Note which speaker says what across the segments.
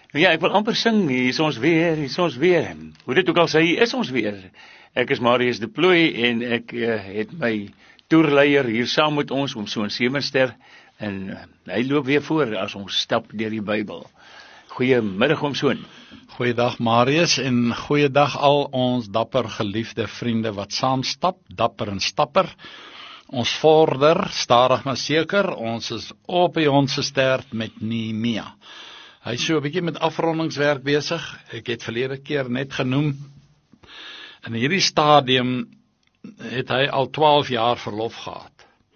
Speaker 1: Ja, ek wil amper sing, hier is ons weer. Hoe dit ook al sê, hier is ons weer. Ek is Marius de Plooy en ek het my toerleier hier saam met ons, oom Soon Semerster, en hy loop weer voor as ons stap deur die Bybel. Goeiemiddag oom Soon.
Speaker 2: Goeiedag Marius en goeiedag al ons dapper geliefde vriende wat saam stap, dapper en stapper. Ons vorder, stadig maar seker, ons is op die onse stert met Nehemia. Hy is so 'n bietjie met afrondingswerk besig. Ek het verlede keer net genoem. In hierdie stadium het hy al 12 jaar verlof gehad.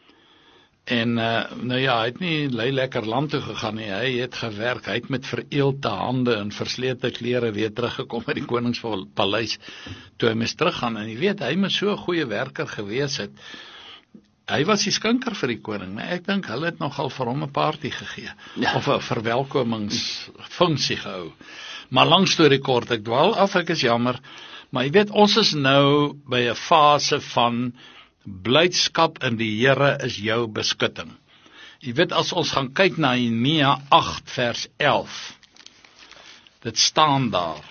Speaker 2: En nou ja, hy het nie lekker land toe gegaan nie. Hy het gewerk, hy het met vereelde hande en verslete klere weer teruggekom by die koningspaleis toe hy moes teruggaan. En jy weet, hy moet so 'n goeie werker gewees het. Hy was die skinker vir die koning, maar ek dink hulle het nogal vir hom 'n party gegee, of 'n verwelkomingsfunksie gehou. Maar lang storie kort, ek dwaal af, ek is jammer, maar jy weet, ons is nou by 'n fase van blydskap in die Here is jou beskutting. Jy weet, as ons gaan kyk na Nehemia 8 vers 11, dit staan daar,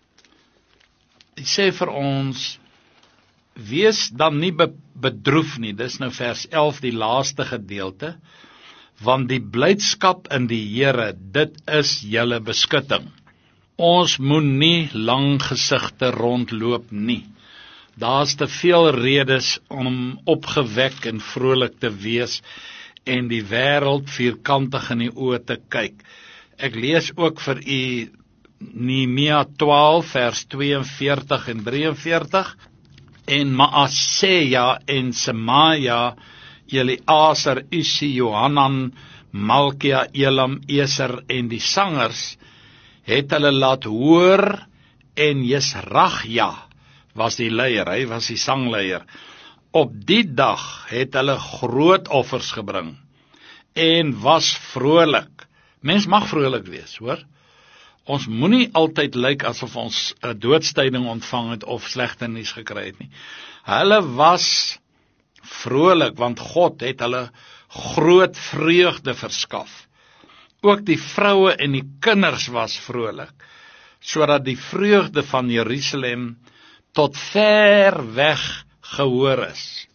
Speaker 2: hy sê vir ons, wees dan nie bedroef nie, dis nou vers 11 die laaste gedeelte, want die blydskap in die Here, dit is julle beskutting. Ons moet nie lang gesigte rondloop nie. Daar's te veel redes om opgewek en vrolik te wees en die wêreld vierkantig in die oë te kyk. Ek lees ook vir u Nehemia 12 vers 42 en 43. En Maaseja en Semaja, Eleazar, Usi, Johanan, Malkia, Elam, Eser en die sangers, het hulle laat hoor, en Jesragja was die leier, hy was die sangleier. Op die dag het hulle groot offers gebring, en was vrolik. Mens mag vrolik wees, hoor. Ons moenie altyd lyk asof ons 'n doodstyding ontvang het of slegte nuus gekry het nie. Hulle was vrolik, want God het hulle groot vreugde verskaf. Ook die vroue en die kinders was vrolik, sodat die vreugde van Jerusalem tot ver weg gehoor is.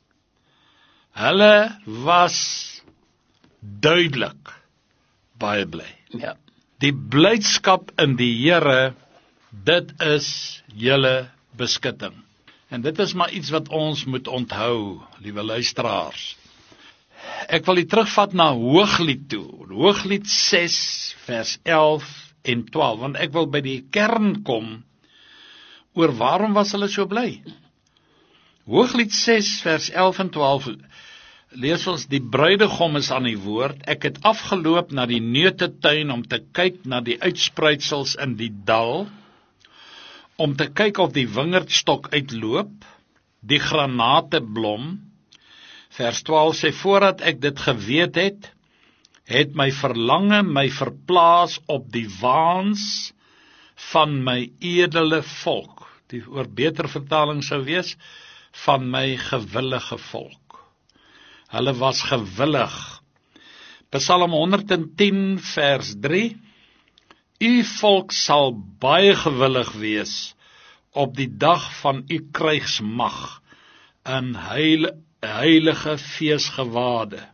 Speaker 2: Hulle was duidelik baie bly.
Speaker 1: Ja.
Speaker 2: Die blydskap in die Here, dit is julle beskutting. En dit is maar iets wat ons moet onthou, liewe luisteraars. Ek wil terugvat na Hooglied toe, Hooglied 6 vers 11 en 12, want ek wil by die kern kom, oor waarom was hulle so bly. Hooglied 6 vers 11 en 12, lees ons, die bruidegom is aan die woord, ek het afgeloop na die neutetuin om te kyk na die uitspruitsels in die dal, om te kyk of die wingerdstok uitloop, die granate blom. Vers 12 sê, voordat ek dit geweet het my verlange my verplaas op die waans van my edele volk. Die oor beter vertaling sou wees, van my gewillige volk. Hulle was gewillig. Psalm 110 vers 3, u volk sal baie gewillig wees op die dag van u krygsmag in heilige feesgewade.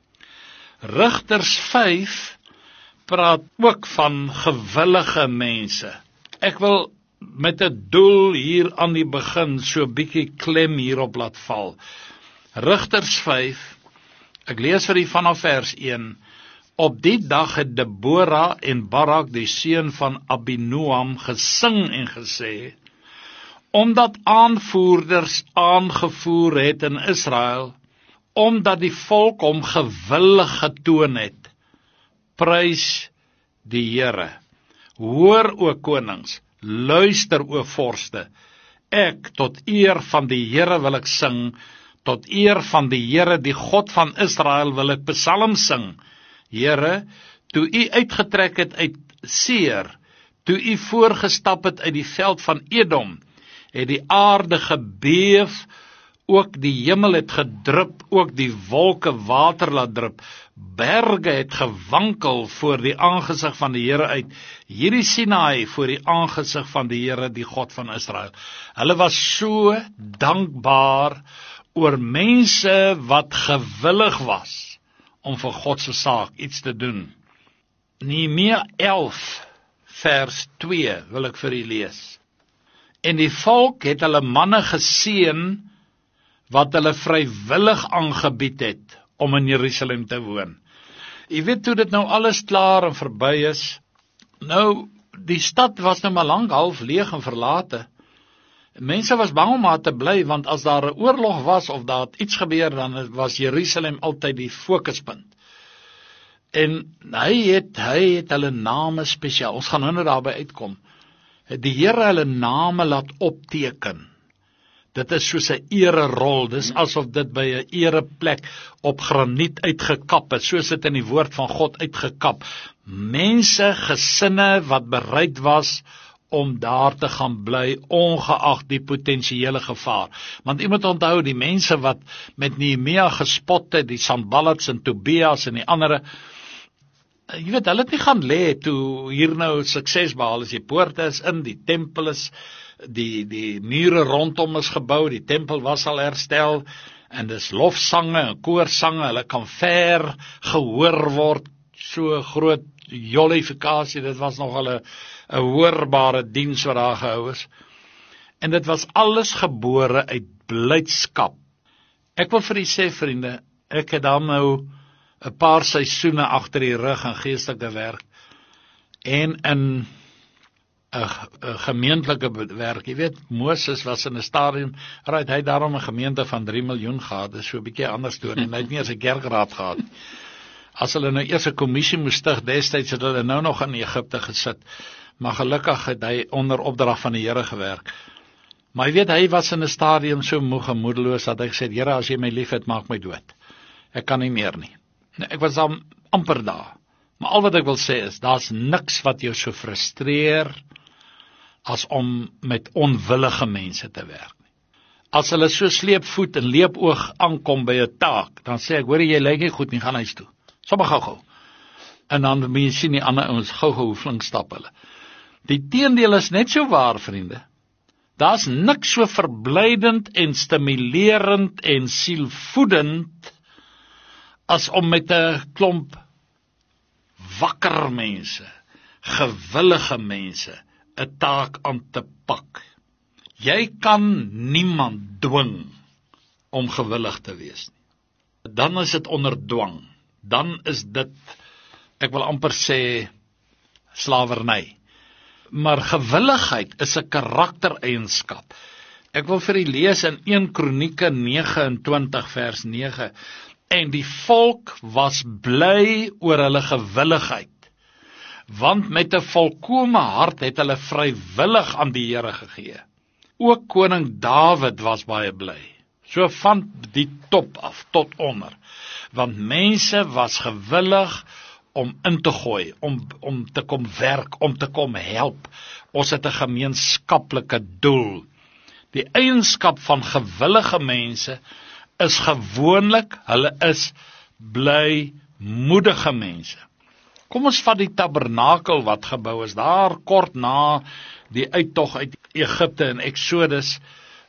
Speaker 2: Rigters 5 praat ook van gewillige mense. Ek wil met 'n doel hier aan die begin so bietjie klem hierop laat val. Rigters 5, ek lees vir u vanaf vers 1, op die dag het Debora en Barak die seun van Abinoam gesing en gesê, omdat aanvoerders aangevoer het in Israel, omdat die volk hom gewillig getoon het, prys die Here. Hoor o konings, luister o vorste, ek tot eer van die Here wil ek sing, tot eer van die Here, die God van Israel, wil ek psalms sing. Here, toe u uitgetrek het uit Seir, toe u voorgestap het uit die veld van Edom, het die aarde gebeef ook die hemel het gedrup, ook die wolke water laat drup, berge het gewankel voor die aangesig van die Here uit, hierdie Sinaai voor die aangesig van die Here, die God van Israel. Hulle was so dankbaar oor mense wat gewillig was om vir God se saak iets te doen. Nehemia 11 vers 2 wil ek vir u lees. En die volk het hulle manne geseën wat hulle vrywillig aangebied het om in Jerusalem te woon. Jy weet toe dit nou alles klaar en verby is, nou die stad was nou maar lank half leeg en verlate. Mense was bang om daar te bly, want as daar 'n oorlog was of daar iets gebeur, dan was Jerusalem altyd die fokuspunt. En hy het hulle name spesiaal, ons gaan nou daarby uitkom, die Here hulle name laat opteken. Dit is soos 'n ererol, dis asof dit by 'n ereplek op graniet uitgekap is, soos dit in die woord van God uitgekap. Mense, gesinne wat bereid was om daar te gaan bly, ongeag die potensiële gevaar. Want jy moet onthou, die mense wat met Nehemia gespot het, die Sanballats en Tobias en die ander, jy weet, hulle het nie gaan lê toe hier nou sukses behaal is, die poorte is in, die tempel is, die mure rondom is gebou, die tempel was al herstel, en dis lofsange en koorsange, hulle kan ver gehoor word, so groot jollifikasie, dit was nogal 'n hoorbare diens wat daar gehou is, en dit was alles gebore uit blydskap. Ek wil vir u sê, vriende, ek het dan nou 'n paar seisoene agter die rug in geestelike werk, en in 'n gemeentelike werk. Jy weet, Moses was in 'n stadium, hy het daarom 'n gemeente van 3 miljoen gehad, dis so 'n bietjie anders storie, en hy het nie eens 'n kerkraad gehad. As hulle nou eers 'n kommissie moes stig, destyds het hulle nou nog in Egipte gesit, maar gelukkig het hy onder opdrag van die Here gewerk. Maar jy weet, hy was in 'n stadium so moeg en moedeloos, dat hy gesê, Here, as jy my lief het, maak my dood. Ek kan nie meer nie. Ek was dan amper daar. Maar al wat ek wil sê is, daar's niks wat jou so frustreer as om met onwillige mense te werk. As hulle so sleepvoet en leepoog aankom by 'n taak, dan sê ek, hoor jy lyk nie goed nie, gaan huis toe. Sommer gou-gou. En dan mens sien die ander ouens gou-gou flink stap hulle. Die teendeel is net so waar, vriende. Daar's niks so verblydend en stimulerend en sielvoedend as om met 'n klomp wakker mense, gewillige mense, 'n taak aan te pak. Jy kan niemand dwing om gewillig te wees nie. Dan is dit onder dwang. Dan is dit, ek wil amper sê, slawerny. Maar gewilligheid is 'n karaktereienskap. Ek wil vir u lees in 1 Kronieke 29 vers 9. En die volk was bly oor hulle gewilligheid, want met 'n volkome hart het hulle vrywillig aan die Here gegee. Ook koning Dawid was baie bly, so van die top af tot onder, want mense was gewillig om in te gooi, om te kom werk, om te kom help. Ons het 'n gemeenskaplike doel. Die eienskap van gewillige mense is gewoonlik, hulle is blymoedige mense. Kom ons vat die tabernakel wat gebou is, daar kort na die uittog uit Egipte in Exodus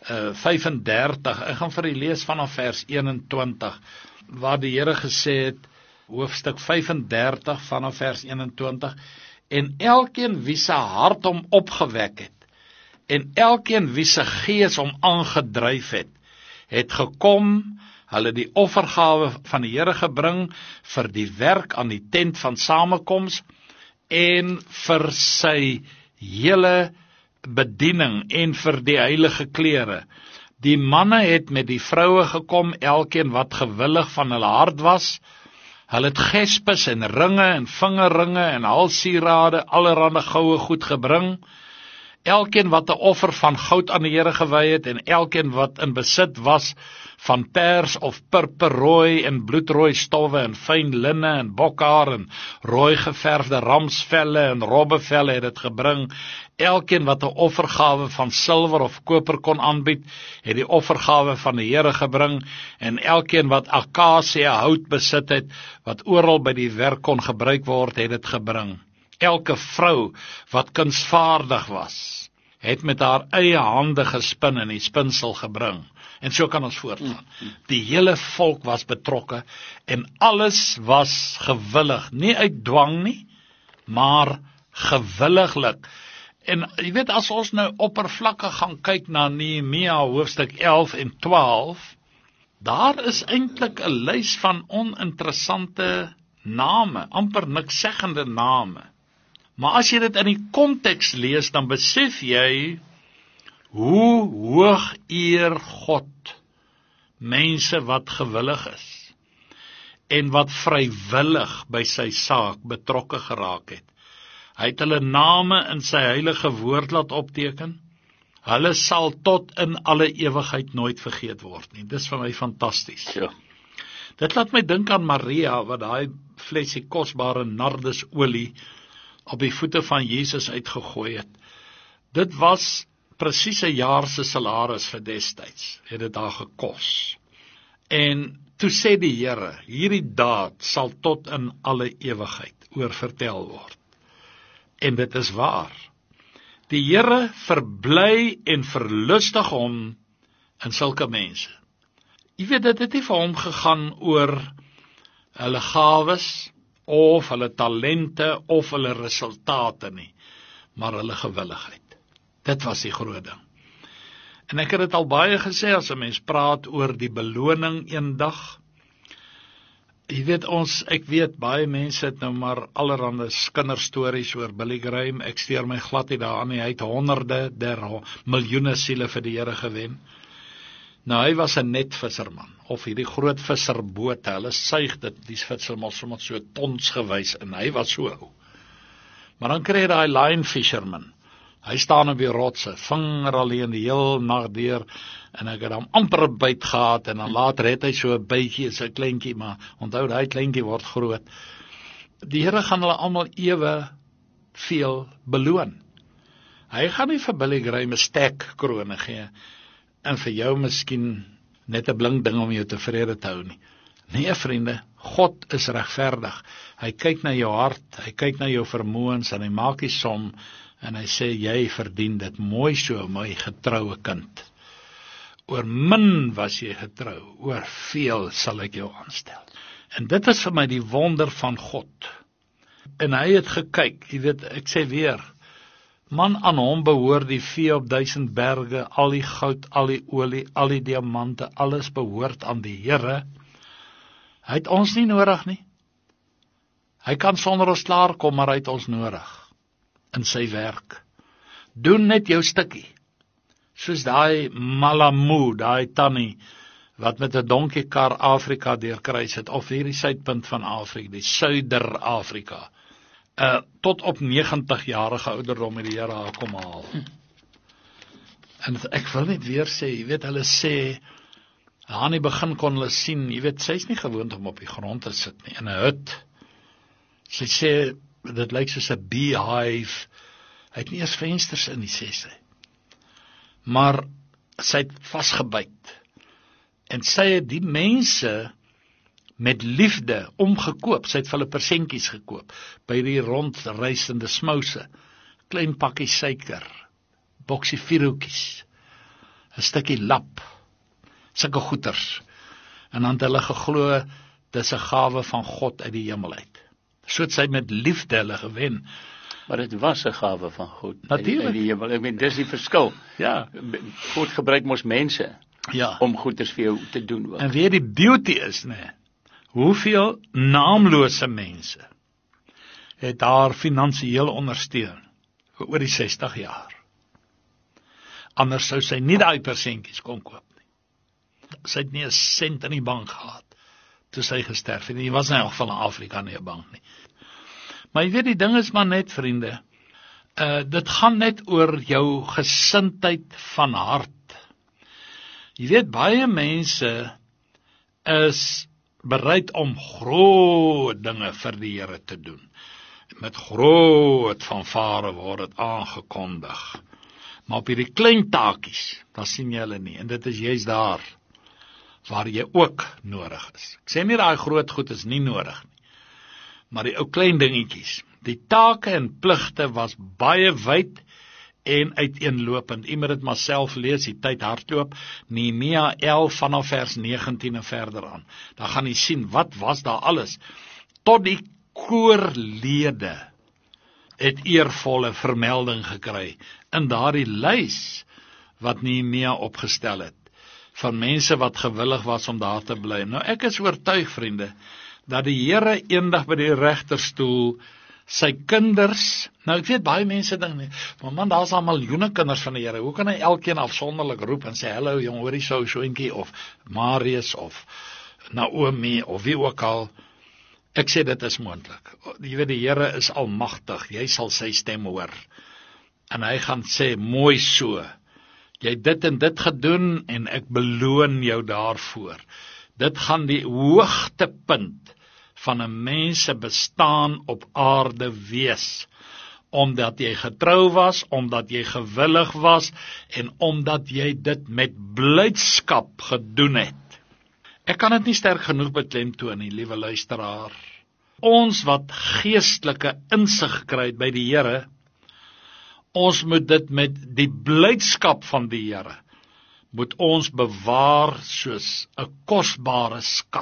Speaker 2: 35, ek gaan vir u lees vanaf vers 21, waar die Here gesê het, hoofstuk 35 vanaf vers 21, en elkeen wie se hart hom opgewek het, en elkeen wie se gees hom aangedryf het gekom, hulle die offergawe van die Here gebring vir die werk aan die tent van samekoms en vir sy hele bediening en vir die heilige klere. Die manne het met die vroue gekom, elkeen wat gewillig van hulle hart was. Hulle het gespes en ringe en vingerringe en halssierade, allerhande goue goed gebring. Elkeen wat 'n offer van goud aan die Here gewy het, en elkeen wat in besit was van pers of purperrooi en bloedrooi stowwe en fyn linne en bokhaar en rooi geverfde ramsvelle en robbevelle het dit gebring. Elkeen wat 'n offergawe van silwer of koper kon aanbied, het die offergawe van die Here gebring, en elkeen wat akasia hout besit het, wat oral by die werk kon gebruik word, het dit gebring. Elke vrou wat kunsvaardig was, het met haar eie hande gespin en die spinsel gebring. En so kan ons voortgaan. Die hele volk was betrokke, en alles was gewillig, nie uit dwang nie, maar gewilliglik. En jy weet, as ons nou oppervlakkig gaan kyk na Nehemia hoofstuk 11 en 12, daar is eintlik 'n lys van oninteressante name, amper nikszeggende name. Maar as jy dit in die konteks lees, dan besef jy hoe hoog eer God mense wat gewillig is en wat vrywillig by sy saak betrokke geraak het. Hy het hulle name in sy heilige woord laat opteken. Hulle sal tot in alle ewigheid nooit vergeet word nie. Dis vir my fantasties.
Speaker 1: Ja.
Speaker 2: Dit laat my dink aan Maria, wat daai flesie kosbare nardesolie op die voete van Jesus uitgegooi het. Dit was presies 'n jaar se salaris vir destyds, het dit daar gekos. En toe sê die Here, hierdie daad sal tot in alle ewigheid oorvertel word. En dit is waar. Die Here verbly en verlustig hom in sulke mense. Jy weet, dit het nie vir hom gegaan oor hulle gawes, of hulle talente, of hulle resultate nie, maar hulle gewilligheid. Dit was die groot ding. En ek het dit al baie gesê, as 'n mens praat oor die beloning eendag. Jy weet, ek weet, baie mense het nou maar allerhande kinderstories oor Billy Graham. Ek steur my glad nie daaraan nie. Hy het honderde, miljoene siele vir die Here gewen. Nou, hy was 'n netvisserman, of hierdie groot visserbote, hulle suig dit, die visserman sommer so tons gewys, en hy was so ou. Maar dan kry jy daai line fisherman. Hy staan op die rotse, vinger alleen die heel nag deur, en ek het hom amper 'n byt gehad, en dan later het hy so 'n bytjie, so 'n kleintjie, maar onthou, daai kleintjie word groot. Die Here gaan hulle almal ewe veel beloon. Hy gaan nie vir Billy Graham 'n stek krone gee, en vir jou miskien net 'n blink ding om jou tevrede te hou nie. Nee, vriende, God is regverdig. Hy kyk na jou hart, hy kyk na jou vermoëns, en hy maak die som, en hy sê, jy verdien dit, mooi so, my getroue kind. Oor min was jy getrou, oor veel sal ek jou aanstel. En dit is vir my die wonder van God. En hy het gekyk, jy weet, ek sê weer, man, aan hom behoort die vee op 1000 berge, al die goud, al die olie, al die diamante, alles behoort aan die Here. Hy het ons nie nodig nie. Hy kan sonder ons klaarkom, maar hy het ons nodig in sy werk. Doen net jou stukkie. Soos daai Malamu, daai tannie, wat met 'n donkiekar Afrika deurkruis het, of hierdie suidpunt van Afrika, die Suider-Afrika, tot op 90-jarige ouderdom het die Here haar kom haal. En ek wil net weer sê, jy weet, hulle sê, aan die begin kon hulle sien, jy weet, sy is nie gewoond om op die grond te sit nie, in 'n hut. Sy sê, dit lyk soos 'n beehive, hy het nie eers vensters in die sê sy. Maar sy het vasgebyt, en sy het die mense met liefde omgekoop, sy het vir hulle persentjies gekoop, by die rondreisende smouse, klein pakkie suiker, boksie vierhoekies, 'n stukkie lap, sulke goeters, en dan het hulle geglo, dis 'n gawe van God uit die hemel uit. So het sy met liefde hulle gewen.
Speaker 1: Maar dit was 'n gawe van God.
Speaker 2: Natuurlijk.
Speaker 1: Ek meen, dis die verskil.
Speaker 2: Ja.
Speaker 1: God gebruik mos mense,
Speaker 2: Ja.
Speaker 1: om goeders vir jou te doen ook.
Speaker 2: En weer die beauty is, nee, hoeveel naamlose mense het haar finansiëel ondersteun vir oor die 60 jaar. Anders sou sy nie daai persentjies kon koop nie. Sy het nie 'n sent in die bank gehad toe sy gesterf het. Die was in elk geval in Afrika nie 'n bank nie. Maar jy weet, die ding is maar net, vriende, Dit gaan net oor jou gesindheid van hart. Jy weet, baie mense is bereid om groot dinge vir die Here te doen. Met groot fanfare word dit aangekondig. Maar op hierdie klein taakies, dan sien jy hulle nie. En dit is juist daar waar jy ook nodig is. Ek sê nie daai groot goed is nie nodig nie. Maar die ou klein dingetjies, die take en pligte was baie wyd en uiteenlopend. U moet dit maar self lees, die tyd hardloop, Nehemia 11 vanaf vers 19 en verder aan. Dan gaan jy sien, wat was daar alles? Tot die koorlede het eervolle vermelding gekry in daardie lys wat Nehemia opgestel het, van mense wat gewillig was om daar te bly. Nou ek is oortuig, vriende, dat die Here eendag by die regterstoel sy kinders, nou ek weet baie mense dink nie, maar man, daar's al miljoene kinders van die Here, hoe kan hy elkeen afsonderlik roep en sê, hallo jong, hoorie soentjie, of Marius, of Naomi, of wie ook al. Ek sê dit is moontlik. Jy weet, die Here is almagtig, jy sal sy stem hoor, en hy gaan sê, mooi so, jy het dit en dit gedoen, en ek beloon jou daarvoor. Dit gaan die hoogtepunt van 'n mens se bestaan op aarde wees, omdat jy getrou was, omdat jy gewillig was, en omdat jy dit met blydskap gedoen het. Ek kan dit nie sterk genoeg beklemtoon nie, liewe luisteraar. Ons wat geestelike insig kry het by die Here, ons moet dit met die blydskap van die Here, moet ons bewaar soos 'n kosbare skat.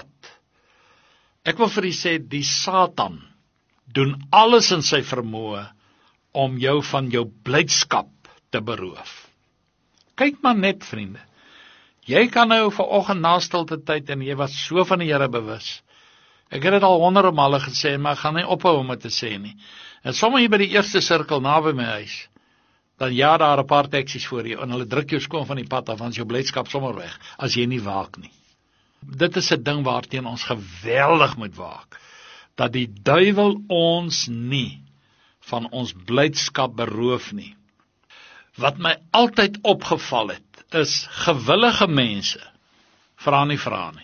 Speaker 2: Ek wil vir u sê, die Satan doen alles in sy vermoë om jou van jou blydskap te beroof. Kyk maar net, vriende. Jy kan nou vanoggend na stilte tyd en jy was so van die Here bewus. Ek het dit al honderde male gesê, maar ek gaan nie ophou om dit te sê nie. En sommer hier by die eerste sirkel naby my huis, dan ja, daar 'n paar taksies voor jou, en hulle druk jou skoon van die pad af, want jou blydskap sommer weg, as jy nie waak nie. Dit is 'n ding waarteen ons geweldig moet waak, dat die duiwel ons nie van ons blydskap beroof nie. Wat my altyd opgeval het, is gewillige mense, vra nie.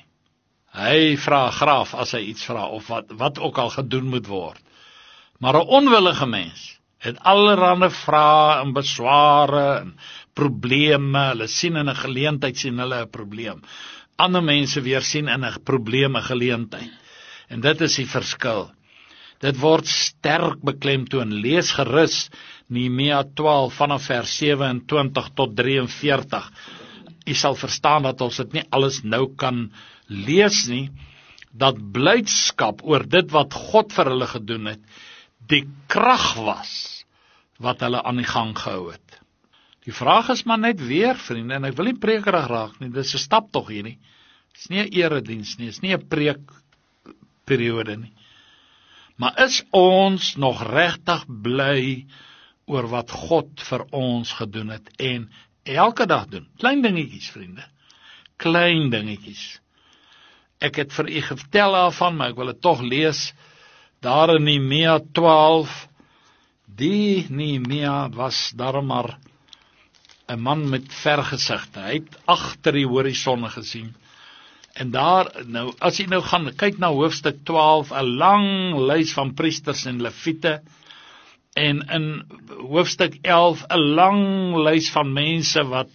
Speaker 2: Hy vra graag as hy iets vra, of wat ook al gedoen moet word. Maar 'n onwillige mens het allerhande vrae en besware en probleme. Hulle sien in 'n geleentheid sien hulle 'n probleem. Ander mense weer sien in 'n probleem 'n geleentheid. En dit is die verskil. Dit word sterk beklemtoon. Lees gerus Nehemia 12 vanaf vers 27 tot 43. U sal verstaan dat ons dit nie alles nou kan lees nie, dat blydskap oor dit wat God vir hulle gedoen het, die krag was wat hulle aan die gang gehou het. Die vraag is maar net weer, vriende, en ek wil nie prekerig raak nie, dis 'n stap tog hier nie. Dis nie 'n erediens nie, dis nie 'n preekperiode nie. Maar is ons nog regtig bly oor wat God vir ons gedoen het en elke dag doen? Klein dingetjies, vriende. Klein dingetjies. Ek het vir u vertel daarvan, maar ek wil dit tog lees. Daar in Nehemia 12, die Nehemia was daarom maar 'n man met vergesigte. Hy het agter die horison gesien. En daar, nou, as jy nou gaan kyk na hoofstuk 12, 'n lang lys van priesters en leviete, en in hoofstuk 11, 'n lang lys van mense wat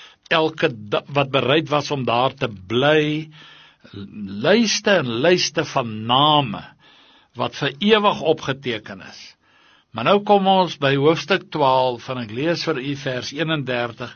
Speaker 2: wat bereid was om daar te bly, lyste en lyste van name, wat vir ewig opgeteken is. Maar nou kom ons by hoofstuk 12, en ek lees vir u vers 31,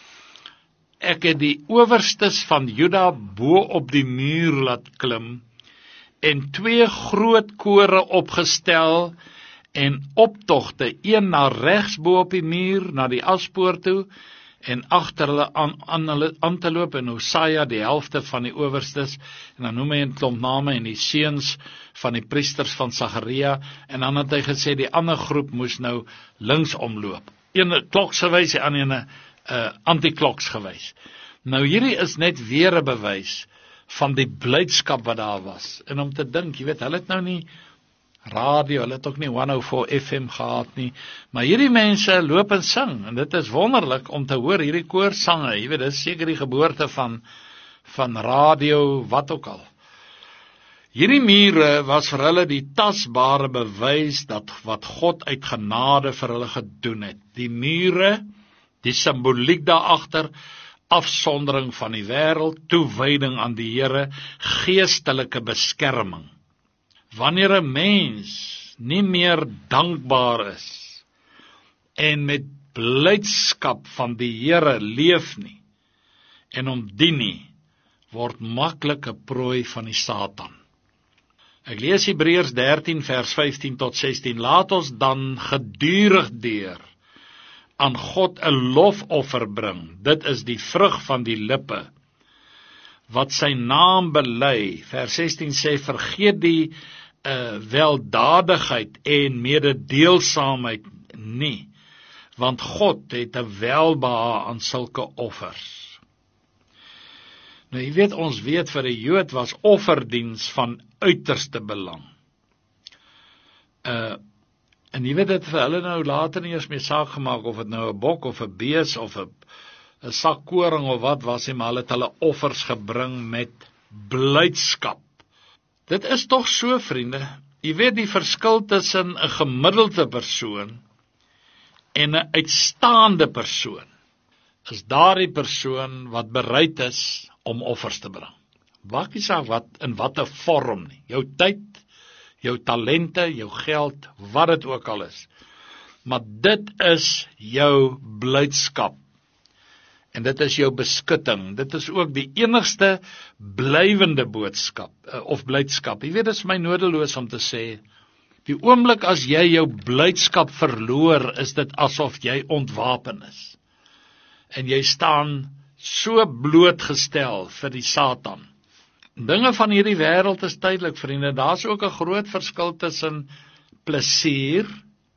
Speaker 2: ek het die owerstes van Juda bo op die muur laat klim, en 2 groot kore opgestel, en optogte, een na regs bo op die muur, na die aspoort toe, en agter hulle aan te loop, en Hosea, die helfte van die owerstes, en dan noem hy 'n klomp name, en die seuns van die priesters van Sagaria, en dan het hy gesê, die ander groep moes nou links omloop. Een kloksgewys, die ander anti-kloksgewys. Nou hierdie is net weer 'n bewys van die blydskap wat daar was, en om te dink, jy weet, hulle het nou nie radio, hulle het ook nie 104 FM gehad nie, maar hierdie mense loop en sing, en dit is wonderlik om te hoor, hierdie koorsange, jy weet, dit is seker die geboorte van radio, wat ook al. Hierdie mure was vir hulle die tasbare bewys dat wat God uit genade vir hulle gedoen het. Die mure, die simboliek daarachter, afsondering van die wêreld, toewyding aan die Here, geestelike beskerming. Wanneer 'n mens nie meer dankbaar is en met blydskap van die Here leef nie en hom dien nie, word maklik 'n prooi van die Satan. Ek lees Hebreërs 13 vers 15 tot 16. Laat ons dan gedurig deur aan God 'n lofoffer bring. Dit is die vrug van die lippe wat sy naam bely. Vers 16 sê, vergeet die weldadigheid en mededeelsaamheid nie, want God het 'n welbehae aan sulke offers. Nou jy weet, ons weet vir 'n Jood was offerdiens van uiterste belang. En jy weet dit vir hulle nou later nie eens meer saak gemaak of dit nou 'n bok of 'n bees of 'n sak koring of wat was nie, maar hulle het hulle offers gebring met blydskap. Dit is tog so, vriende, jy weet die verskil tussen 'n gemiddelde persoon en 'n uitstaande persoon, is daardie persoon wat bereid is om offers te bring. Maak nie saak wat, in watter vorm nie, jou tyd, jou talente, jou geld, wat dit ook al is, maar dit is jou blydskap, en dit is jou beskutting, dit is ook die enigste blywende boodskap, of blydskap. Jy weet, dit is my nodeloos om te sê, die oomblik as jy jou blydskap verloor, is dit asof jy ontwapen is, en jy staan so blootgestel vir die Satan. Dinge van hierdie wêreld is tydelik, vriende, daar is ook 'n groot verskil tussen plesier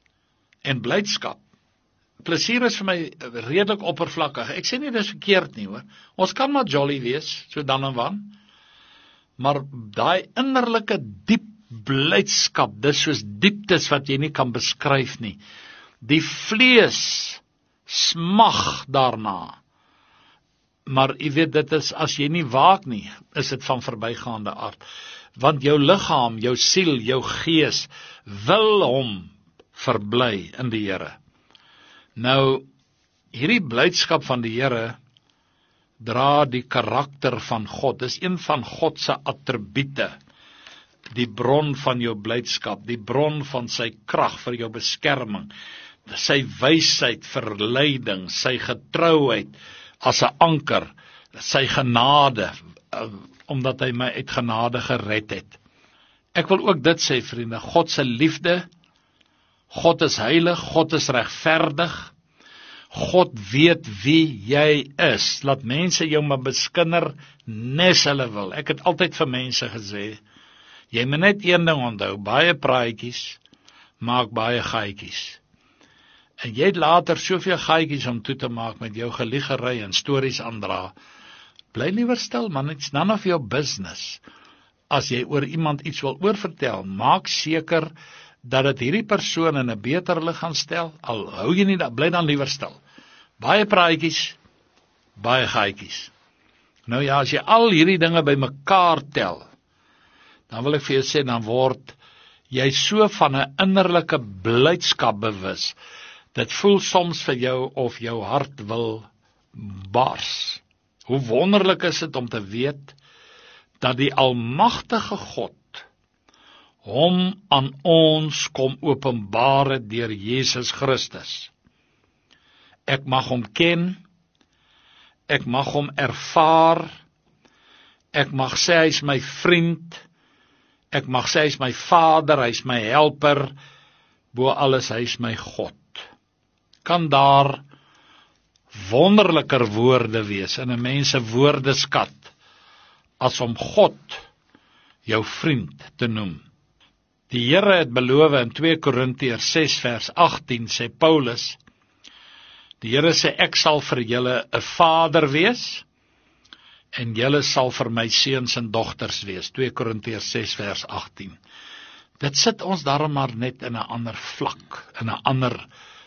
Speaker 2: en blydskap. Plesier is vir my redelik oppervlakkig. Ek sê nie dit is verkeerd nie, hoor. Ons kan maar jolly wees, so dan en wan. Maar daai innerlike diep blydskap, dis soos dieptes wat jy nie kan beskryf nie. Die vlees smag daarna. Maar jy weet, dit is, as jy nie waak nie, is dit van verbygaande aard. Want jou liggaam, jou siel, jou gees, wil hom verbly in die Here. Nou, hierdie blydskap van die Here, dra die karakter van God, dis een van God se attribute, die bron van jou blydskap, die bron van sy krag vir jou beskerming, sy wysheid vir leiding, sy getrouheid, as 'n anker, sy genade, omdat hy my uit genade gered het. Ek wil ook dit sê, vriende, God se liefde, God is heilig, God is regverdig, God weet wie jy is, laat mense jou maar beskinder, nes hulle wil. Ek het altyd vir mense gesê, jy moet net een ding onthou, baie praatjies, maak baie gaatjies. En jy het later soveel gaatjies om toe te maak met jou geliegery en stories aandra. Bly liewer stil, man, it's none of your business. As jy oor iemand iets wil oorvertel, maak seker dat dit hierdie persoon in 'n beter lig gaan stel, al hou jy nie, bly dan liewer stil. Baie praatjies, baie gaatjies. Nou ja, as jy al hierdie dinge bymekaar tel, dan wil ek vir jou sê, dan word jy so van 'n innerlike blydskap bewus. Dit voel soms vir jou of jou hart wil bars. Hoe wonderlik is dit om te weet dat die almagtige God hom aan ons kom openbare deur Jesus Christus. Ek mag hom ken, ek mag hom ervaar, ek mag sê hy is my vriend, ek mag sê hy is my vader, hy is my helper, bo alles hy is my God. Kan daar wonderliker woorde wees in 'n mens se woordeskat as om God jou vriend te noem? Die Here het beloof in 2 Korintiërs 6 vers 18 sê Paulus, die Here sê ek sal vir julle 'n vader wees en julle sal vir my seuns en dogters wees. 2 Korintiërs 6 vers 18. dit sit ons daarom maar net in 'n ander vlak, in 'n ander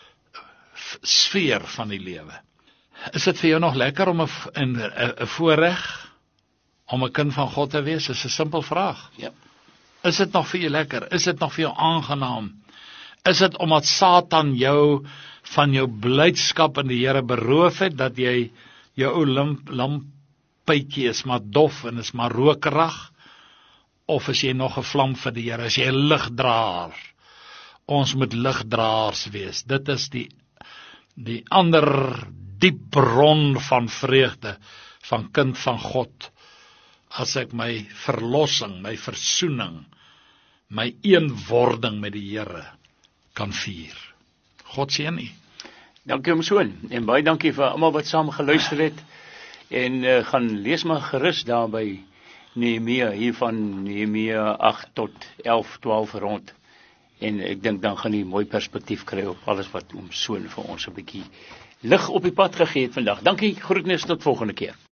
Speaker 2: sfeer van die lewe. Is dit vir jou nog lekker om 'n voorreg om 'n kind van God te wees? Dis 'n simpel vraag.
Speaker 1: Ja.
Speaker 2: Is dit nog vir jou lekker? Is dit nog vir jou aangenaam? Is dit omdat Satan jou van jou blydskap in die Here beroof het, dat jy jou ou lampuitjie is maar dof en is maar rokerig? Of is jy nog 'n vlam vir die Here? Is jy 'n ligdraer? Ons moet ligdraers wees. Dit is die ander diep bron van vreugde van kind van God. As ek my verlossing, my versoening, my eenwording met die Here kan vier. God seën u.
Speaker 1: Dankie oom Soon, en baie dankie vir almal wat saam geluister het, en gaan lees maar gerus daar by Nehemia, hier van Nehemia 8 tot 11, 12 rond, en ek dink dan gaan jy mooi perspektief kry op alles wat oom Soon vir ons 'n bietjie lig op die pad gegee het vandag. Dankie, groetnis tot volgende keer.